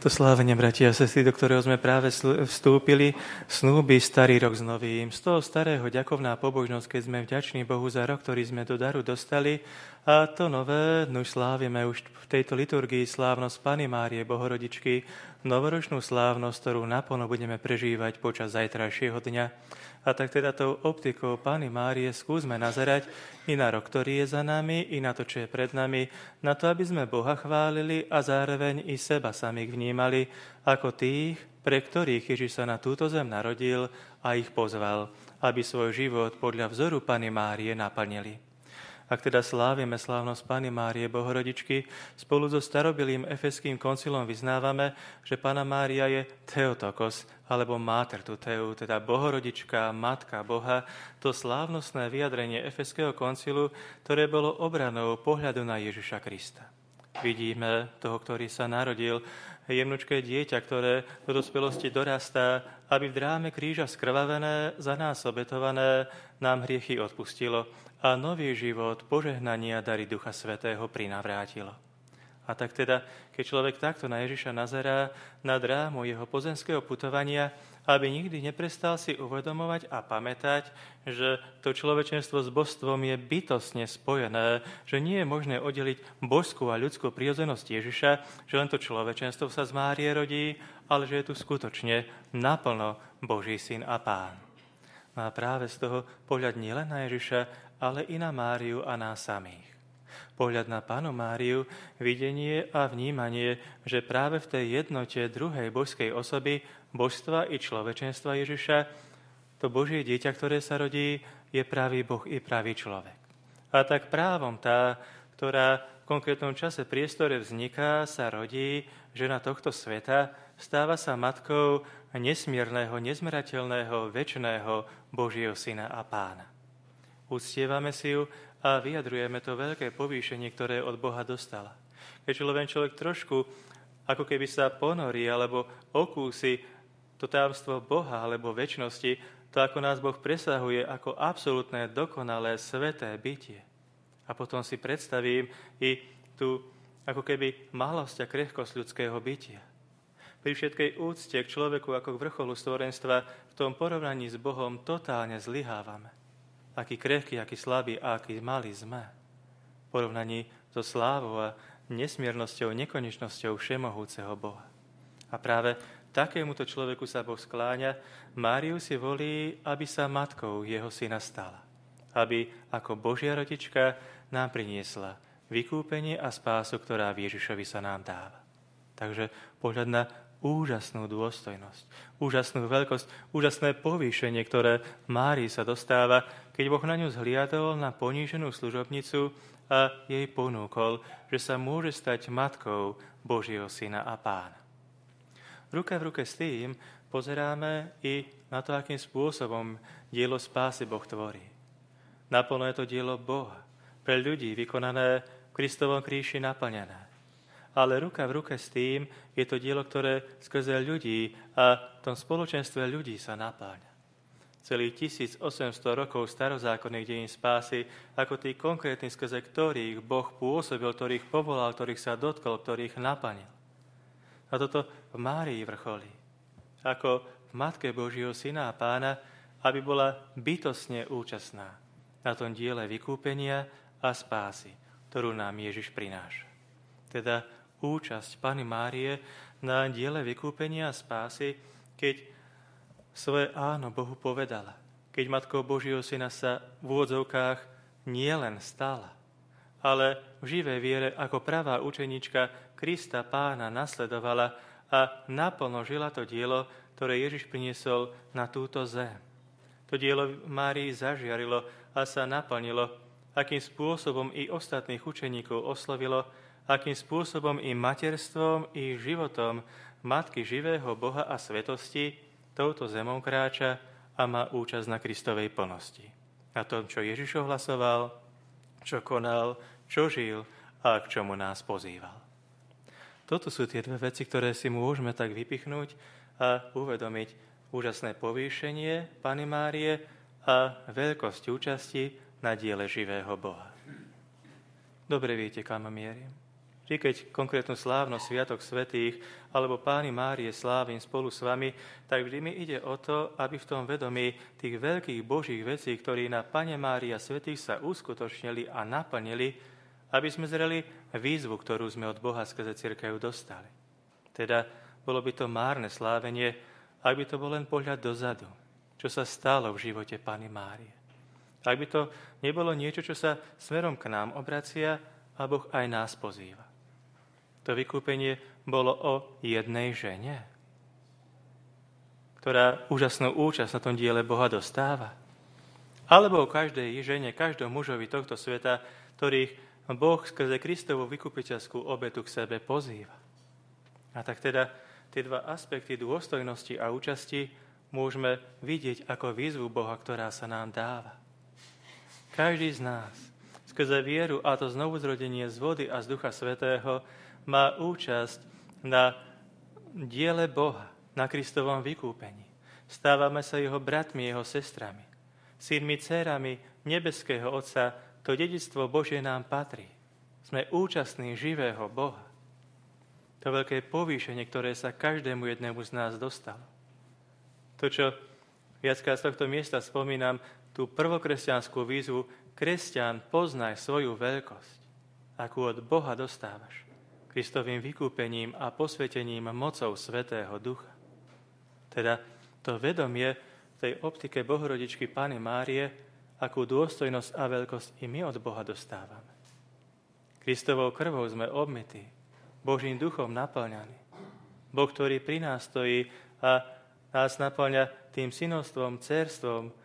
To slávenie, bratia a sestry, do ktorého sme práve vstúpili, snúbi starý rok s novým. Z toho starého ďakovná pobožnosť, keď sme vďační Bohu za rok, ktorý sme do daru dostali, a to nové, už slávime už v tejto liturgii slávnosť Panny Márie Bohorodičky, novoročnú slávnosť, ktorú naplno budeme prežívať počas zajtrajšieho dňa. A tak teda tou optikou Panny Márie skúsme nazerať i na rok, ktorý je za nami, i na to, čo je pred nami, na to, aby sme Boha chválili a zároveň i seba samých vnímali ako tých, pre ktorých Ježiš sa na túto zem narodil a ich pozval, aby svoj život podľa vzoru Panny Márie naplnili. Ak teda slávime slávnosť Panny Márie Bohorodičky, spolu so starobilým Efeským koncilom vyznávame, že Panna Mária je Theotokos, alebo Mater Tuteu, teda Bohorodička, Matka Boha, to slávnostné vyjadrenie Efeského koncilu, ktoré bolo obranou pohľadu na Ježiša Krista. Vidíme toho, ktorý sa narodil, jemnučké dieťa, ktoré do dospelosti dorastá, aby v dráme kríža skrvavené, za nás obetované, nám hriechy odpustilo a nový život, požehnania dary Ducha Svätého prinavrátilo. A tak teda, keď človek takto na Ježiša nazerá, na drámu jeho pozemského putovania, aby nikdy neprestal si uvedomovať a pamätať, že to človečenstvo s božstvom je bytostne spojené, že nie je možné oddeliť božskú a ľudskú prirodzenosť Ježiša, že len to človečenstvo sa z Márie rodí, ale že je tu skutočne naplno Boží syn a Pán. No a práve z toho pohľad nielen na Ježiša, ale i na Máriu a nás samých. Pohľad na Pannu Máriu, videnie a vnímanie, že práve v tej jednote druhej božskej osoby, božstva i človečenstva Ježiša, to Božie dieťa, ktoré sa rodí, je pravý Boh i pravý človek. A tak právom tá, ktorá v konkrétnom čase priestore vzniká, sa rodí, žena tohto sveta, stáva sa matkou nesmierneho, nezmerateľného, večného Božieho syna a Pána. Uctievame si ju a vyjadrujeme to veľké povýšenie, ktoré od Boha dostala. Keď človek trošku ako keby sa ponorí alebo okúsi to tajomstvo Boha alebo večnosti, to ako nás Boh presahuje ako absolútne, dokonalé, sveté bytie. A potom si predstavím i tú ako keby malosť a krehkosť ľudského bytia. Pri všetkej úcte k človeku ako k vrcholu stvorenstva v tom porovnaní s Bohom totálne zlyhávame. Aký krehký, aký slabý a aký malý sme. V porovnaní so slávou a nesmiernosťou, nekonečnosťou všemohúceho Boha. A práve takémuto človeku sa Boh skláňa. Máriu si volí, aby sa matkou jeho syna stala. Aby ako Božia rodička nám priniesla vykúpenie a spásu, ktorá v Ježišovi sa nám dáva. Takže pohľad na úžasnú dôstojnosť, úžasnú veľkosť, úžasné povýšenie, ktoré Márii sa dostáva, keď Boh na ňu zhliadol, na poníženú služobnicu a jej ponúkol, že sa môže stať matkou Božieho syna a Pána. Ruka v ruke s tým pozeráme i na to, akým spôsobom dielo spásy Boh tvorí. Naplno je to dielo Boha, pre ľudí vykonané v Kristovom kríži naplnené. Ale ruka v ruke s tým je to dielo, ktoré skrze ľudí a v tom spoločenstve ľudí sa napáľa. Celých 1800 rokov starozákonných dejín spásy, ako tí konkrétni, skrze ktorých Boh pôsobil, ktorých povolal, ktorých sa dotkol, ktorých naplnil. A toto v Márii vrcholí. Ako v Matke Božieho syna a Pána, aby bola bytostne účastná na tom diele vykúpenia a spásy, ktorú nám Ježiš prináša. Teda účasť Panny Márie na diele vykúpenia a spásy, keď svoje áno Bohu povedala, keď Matkou Božieho syna sa v úvodzovkách nielen stala, ale v živej viere ako pravá učeníčka Krista Pána nasledovala a naplno žila to dielo, ktoré Ježiš priniesol na túto zem. To dielo Márii zažiarilo a sa naplnilo, akým spôsobom i ostatných učeníkov oslovilo, akým spôsobom i materstvom, i životom Matky živého Boha a svetosti touto zemou kráča a má účasť na Kristovej plnosti. Na tom, čo Ježiš ohlasoval, čo konal, čo žil a k čomu nás pozýval. Toto sú tie dve veci, ktoré si môžeme tak vypichnúť a uvedomiť úžasné povýšenie Panny Márie a veľkosť účasti na diele živého Boha. Dobre viete, kam mierim. Vždy, keď konkrétnu slávnosť Sviatok svätých alebo Pány Márie slávim spolu s vami, tak vždy mi ide o to, aby v tom vedomí tých veľkých Božích vecí, ktorí na Pane Mária svätých sa uskutočnili a naplnili, aby sme zreli výzvu, ktorú sme od Boha skrze cirkev dostali. Teda bolo by to márne slávenie, ak by to bol len pohľad dozadu, čo sa stalo v živote Panny Márie. Ak by to nebolo niečo, čo sa smerom k nám obracia a Boh aj nás pozýva. To vykúpenie bolo o jednej žene, ktorá úžasnú účasť na tom diele Boha dostáva. Alebo o každej žene, každom mužovi tohto sveta, ktorých Boh skrze Kristovu vykupiteľskú obetu k sebe pozýva. A tak teda tie dva aspekty dôstojnosti a účasti môžeme vidieť ako výzvu Boha, ktorá sa nám dáva. Každý z nás skrze vieru, a to znovuzrodenie z vody a z Ducha Svätého, má účasť na diele Boha, na Kristovom vykúpení. Stávame sa jeho bratmi, jeho sestrami, synmi, dcérami nebeského Otca. To dedičstvo Božie nám patrí. Sme účastní živého Boha. To veľké povýšenie, ktoré sa každému jednému z nás dostalo. To, čo viackrát z tohto miesta spomínam, tú prvokresťanskú výzvu: kresťan, poznaj svoju veľkosť, akú od Boha dostávaš Kristovým vykúpením a posvetením mocou Svätého Ducha. Teda to vedomie v tej optike Bohorodičky Panny Márie, akú dôstojnosť a veľkosť i my od Boha dostávame. Kristovou krvou sme obmytí, Božím duchom naplňaní. Boh, ktorý pri nás stojí a nás naplňa tým synovstvom, dcérstvom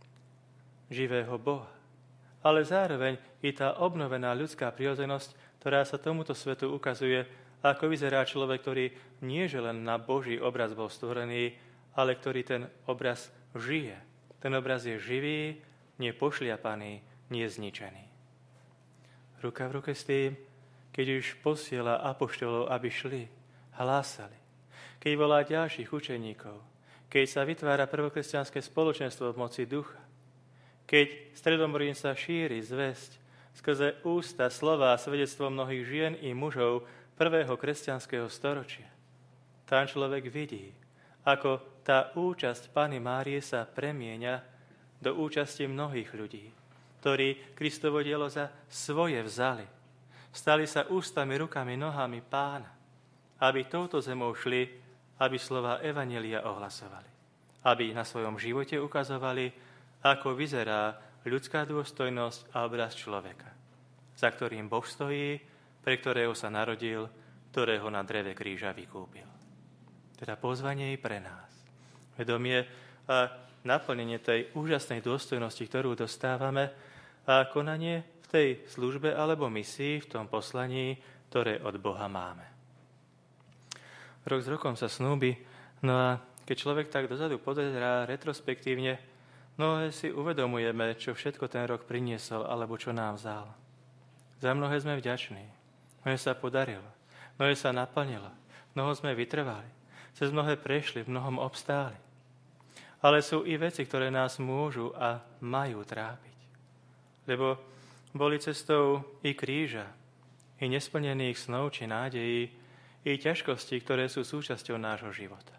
živého Boha. Ale zároveň i tá obnovená ľudská prirodzenosť, ktorá sa tomuto svetu ukazuje, ako vyzerá človek, ktorý nie že len na Boží obraz bol stvorený, ale ktorý ten obraz žije. Ten obraz je živý, nie pošliapaný, nie zničený. Ruka v ruke s tým, keď už posiela apoštolov, aby šli, hlásali, keď volá ďalších učeníkov, keď sa vytvára prvokresťanské spoločenstvo v moci ducha, keď Stredomorín sa šíri zvesť skrze ústa, slova a svedectvo mnohých žien i mužov prvého kresťanského storočia. Tam človek vidí, ako tá účasť Panny Márie sa premieňa do účasti mnohých ľudí, ktorí Kristovo dielo za svoje vzali. Stali sa ústami, rukami, nohami Pána, aby touto zemou šli, aby slova evanjelia ohlasovali, aby na svojom živote ukazovali, ako vyzerá ľudská dôstojnosť a obraz človeka, za ktorým Boh stojí, pre ktorého sa narodil, ktorého na dreve kríža vykúpil. Teda pozvanie i pre nás. Vedomie a naplnenie tej úžasnej dôstojnosti, ktorú dostávame, a konanie v tej službe alebo misii, v tom poslaní, ktoré od Boha máme. Rok s rokom sa snúbi, no a keď človek tak dozadu pozerá retrospektívne, mnohé si uvedomujeme, čo všetko ten rok priniesol, alebo čo nám vzal. Za mnohé sme vďační. Mnohé sa podarilo. Mnohé sa naplnilo. Mnoho sme vytrvali. Cez mnohé prešli, v mnohom obstáli. Ale sú i veci, ktoré nás môžu a majú trápiť. Lebo boli cestou i kríža, i nesplnených snov či nádejí, i ťažkostí, ktoré sú súčasťou nášho života.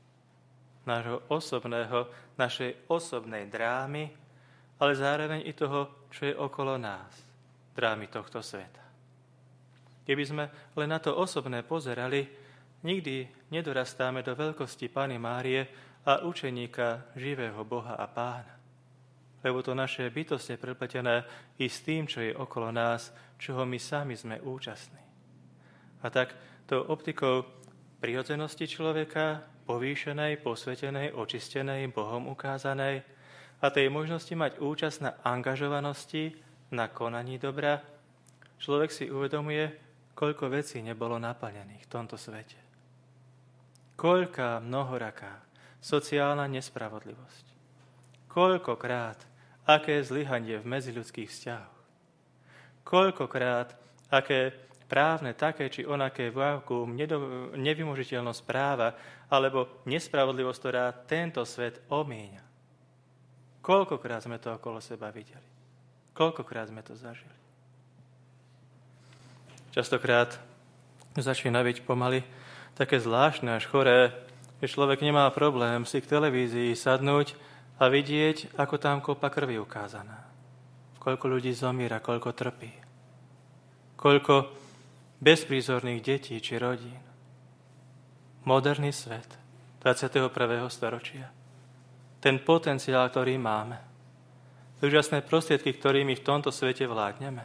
Nášho osobného, našej osobnej drámy, ale zároveň i toho, čo je okolo nás, drámy tohto sveta. Keby sme len na to osobné pozerali, nikdy nedorastáme do veľkosti Panny Márie a učeníka živého Boha a Pána. Lebo to naše bytostne prepletené i s tým, čo je okolo nás, čoho my sami sme účastní. A tak tou optikou prirodzenosti človeka, povýšenej, posvetenej, očistenej, Bohom ukázanej a tej možnosti mať účasť na angažovanosti, na konaní dobra, človek si uvedomuje, koľko vecí nebolo naplnených v tomto svete. Koľká mnohoraká sociálna nespravodlivosť. Koľkokrát aké zlyhanie v medziľudských vzťahoch. Koľkokrát aké právne, také či onaké vákuum, nevymožiteľnosť práva alebo nespravodlivosť, ktorá tento svet omíňa. Koľkokrát sme to okolo seba videli. Koľkokrát sme to zažili. Častokrát začína byť pomaly také zvláštne až choré, že človek nemá problém si k televízii sadnúť a vidieť, ako tam kopa krvi ukázaná. Koľko ľudí zomiera, koľko trpí. Koľko bezprízorných detí či rodín. Moderný svet 21. storočia. Ten potenciál, ktorý máme. Úžasné prostriedky, ktorými v tomto svete vládneme.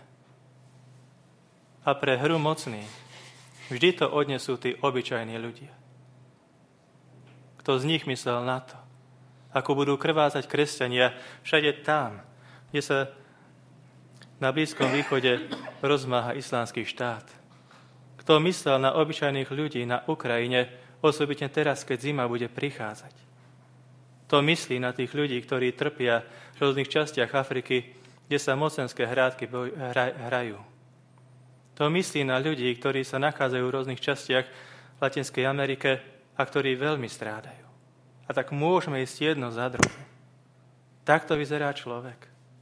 A pre hru mocných vždy to odnesú tí obyčajní ľudia. Kto z nich myslel na to, ako budú krvácať kresťania všade tam, kde sa na Blízkom východe rozmáha islamský štát. Kto myslel na obyčajných ľudí na Ukrajine, osobitne teraz, keď zima bude prichádzať. To myslí na tých ľudí, ktorí trpia v rôznych častiach Afriky, kde sa mocenské hrádky hrajú. To myslí na ľudí, ktorí sa nachádzajú v rôznych častiach v Latinskej Amerike a ktorí veľmi strádajú. A tak môžeme ísť jedno za druhým. Takto vyzerá človek.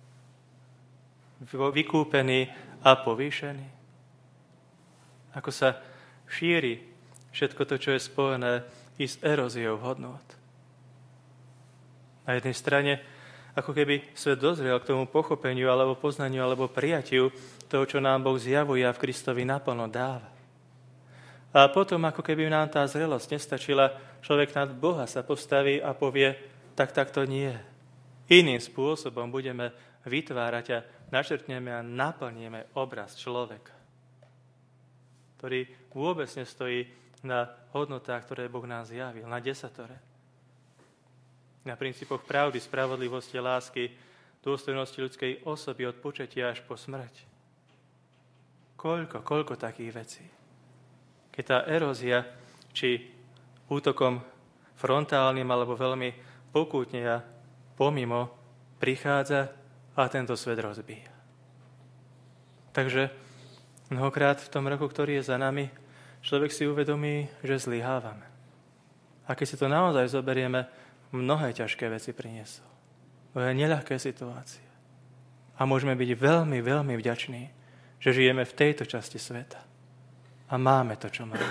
Vykúpený a povýšený. Ako sa šíri všetko to, čo je spojené i s eróziou hodnôt. Na jednej strane, ako keby svet dozrel k tomu pochopeniu, alebo poznaniu, alebo prijatiu toho, čo nám Boh zjavuje a v Kristovi naplno dáva. A potom, ako keby nám tá zrelosť nestačila, človek nad Boha sa postaví a povie, tak to nie. Iným spôsobom budeme vytvárať a načrtneme a naplníme obraz človeka, ktorý vôbec nestojí na hodnotách, ktoré Boh nám zjavil, na desatore. Na princípoch pravdy, spravodlivosti, lásky, dôstojnosti ľudskej osoby od počatia až po smrť. Koľko takých vecí. Keď tá erózia, či útokom frontálnym, alebo veľmi pokútne a pomimo, prichádza a tento svet rozbíja. Takže mnohokrát v tom roku, ktorý je za nami, človek si uvedomí, že zlyhávame. A keď si to naozaj zoberieme, mnohé ťažké veci priniesol. To je neľahké situácie. A môžeme byť veľmi, veľmi vďační, že žijeme v tejto časti sveta. A máme to, čo máme.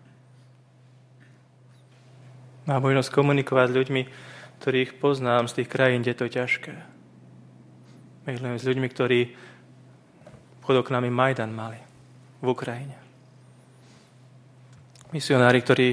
Mám možnosť komunikovať s ľuďmi, ktorých poznám z tých krajín, kde je to ťažké. Milujem s ľuďmi, ktorí pod oknami Majdan mali v Ukrajine. Misionári, ktorí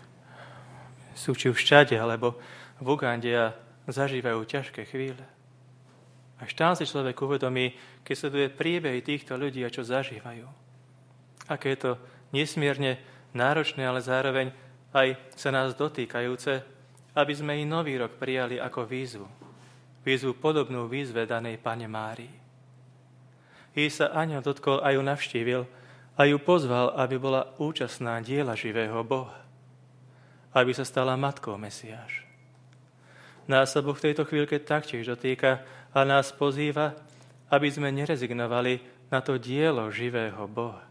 sú či už všade, alebo v Ugande a zažívajú ťažké chvíle. Až tam si človek uvedomí, keď sleduje príbehy týchto ľudí a čo zažívajú. Aké je to nesmierne náročné, ale zároveň aj sa nás dotýkajúce, aby sme i nový rok prijali ako výzvu. Výzvu podobnú výzve danej Panne Márii. Jej sa anjel dotkol a ju navštívil a ju pozval, aby bola účastná diela živého Boha. Aby sa stala matkou Mesiáša. Nás sa Boh v tejto chvíľke taktiež dotýka a nás pozýva, aby sme nerezignovali na to dielo živého Boha.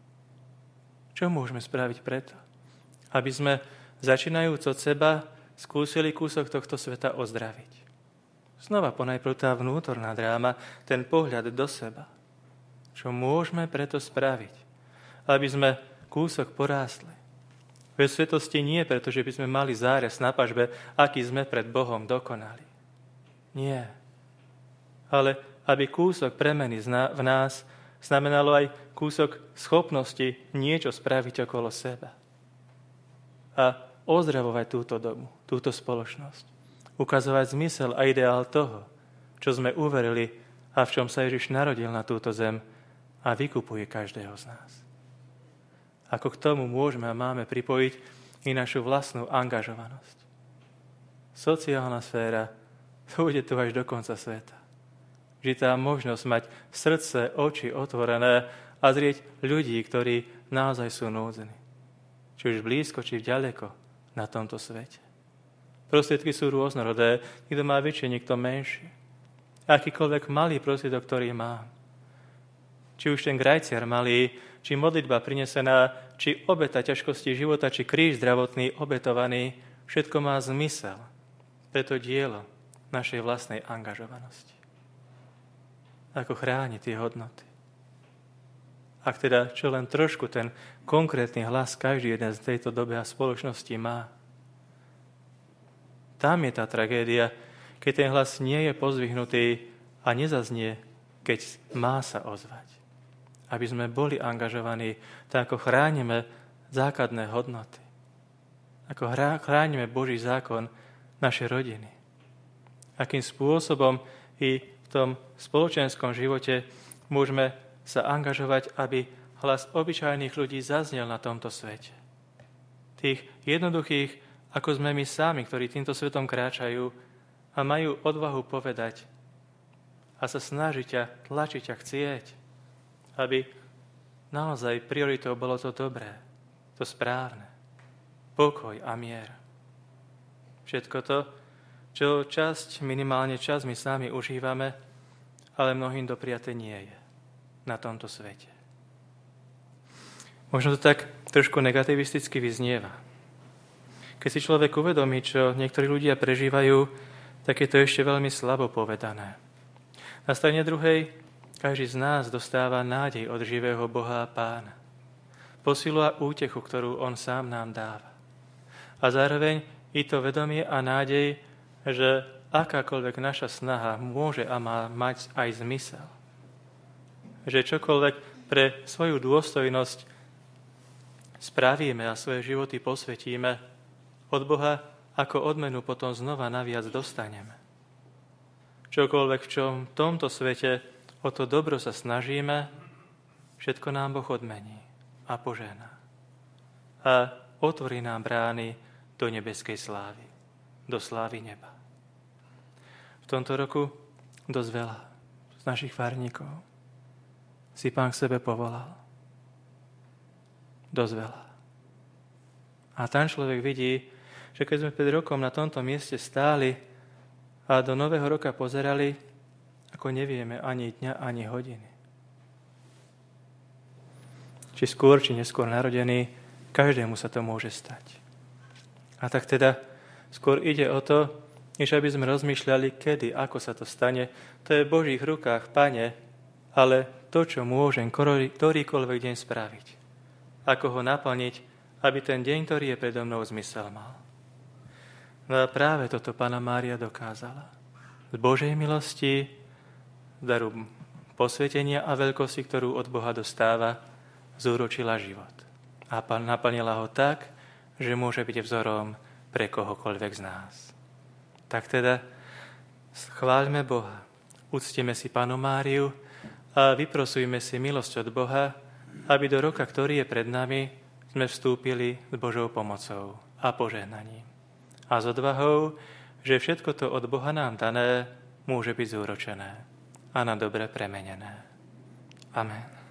Čo môžeme spraviť preto? Aby sme, začínajúc od seba, skúsili kúsok tohto sveta ozdraviť. Znova ponajprv tá vnútorná dráma, ten pohľad do seba. Čo môžeme preto spraviť? Aby sme kúsok porástli. Ve svetosti nie, pretože by sme mali zárez na pažbe, aký sme pred Bohom dokonali. Nie. Ale aby kúsok premeny v nás znamenalo aj kúsok schopnosti niečo spraviť okolo seba. A ozdravovať túto dobu, túto spoločnosť. Ukazovať zmysel a ideál toho, čo sme uverili a v čom sa Ježiš narodil na túto zem a vykupuje každého z nás. Ako k tomu môžeme a máme pripojiť i našu vlastnú angažovanosť. Sociálna sféra, to bude tu až do konca sveta. Vždy tá možnosť mať srdce, oči otvorené a zrieť ľudí, ktorí naozaj sú núdzení. Či už blízko, či ďaleko na tomto svete. Prostriedky sú rôznorodé, niekto má väčšie, niekto menšie. Akýkoľvek malý prostriedok, ktorý má. Či už ten grajciar malý, či modlitba prinesená, či obeta ťažkosti života, či kríž zdravotný obetovaný, všetko má zmysel pre to dielo našej vlastnej angažovanosti. Ako chrániť tie hodnoty. Ak teda čo len trošku ten konkrétny hlas každý jeden z tejto doby a spoločnosti má. Tam je tá tragédia, keď ten hlas nie je pozvihnutý a nezaznie, keď má sa ozvať. Aby sme boli angažovaní, tak ako chránime základné hodnoty. Ako chránime Boží zákon, naše rodiny. Akým spôsobom i v tom spoločenskom živote môžeme sa angažovať, aby hlas obyčajných ľudí zaznel na tomto svete. Tých jednoduchých, ako sme my sami, ktorí týmto svetom kráčajú a majú odvahu povedať a sa snažiť a tlačiť a chcieť, aby naozaj prioritou bolo to dobré, to správne, pokoj a mier. Všetko to, čo minimálne čas my sami užívame, ale mnohým dopriate nie je na tomto svete. Možno to tak trošku negativisticky vyznieva. Keď si človek uvedomí, čo niektorí ľudia prežívajú, tak je to ešte veľmi slabo povedané. Na strane druhej, každý z nás dostáva nádej od živého Boha a Pána. Posilu a útechu, ktorú On sám nám dáva. A zároveň i to vedomie a nádej, že akákoľvek naša snaha môže a má mať aj zmysel. Že čokoľvek pre svoju dôstojnosť spravíme a svoje životy posvetíme, od Boha ako odmenu potom znova naviac dostaneme. Čokoľvek v čom v tomto svete o to dobro sa snažíme, všetko nám Boh odmení a požehná. A otvorí nám brány do nebeskej slávy, do slávy neba. V tomto roku dosť veľa z našich farníkov si Pán k sebe povolal. Dosť veľa. A tam človek vidí, že keď sme pred rokom na tomto mieste stáli a do nového roka pozerali, ako nevieme ani dňa, ani hodiny. Či skôr, či neskôr narodený, každému sa to môže stať. A tak teda skôr ide o to, než aby sme rozmýšľali, kedy, ako sa to stane. To je v Božích rukách, Pane, ale to, čo môžem ktorýkoľvek deň spraviť. Ako ho naplniť, aby ten deň, ktorý je predo mnou, zmysel mal. No a práve toto Panna Mária dokázala. Z Božej milosti, z daru posvetenia a veľkosti, ktorú od Boha dostáva, zúročila život. A naplnila ho tak, že môže byť vzorom pre kohokoľvek z nás. Tak teda chváľme Boha, uctime si Pannu Máriu a vyprosujme si milosť od Boha, aby do roka, ktorý je pred nami, sme vstúpili s Božou pomocou a požehnaním. A s odvahou, že všetko to od Boha nám dané môže byť zúročené a na dobre premenené. Amen.